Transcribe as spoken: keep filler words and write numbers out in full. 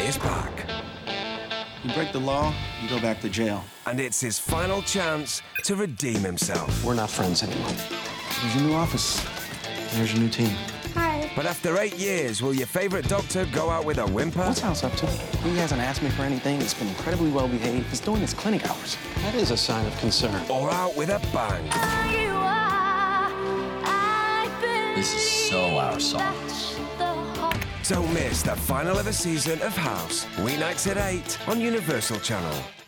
is back. You break the law, you go back to jail. And it's his final chance to redeem himself. We're not friends anymore. Here's your new office. Here's your new team. Hi. But after eight years, will your favourite doctor go out with a whimper? What's House up to? He hasn't asked me for anything. He's been incredibly well behaved. He's doing his clinic hours. That is a sign of concern. Or out with a bang? This is so our song. Don't miss the final of the season of House, weeknights at eight on Universal Channel.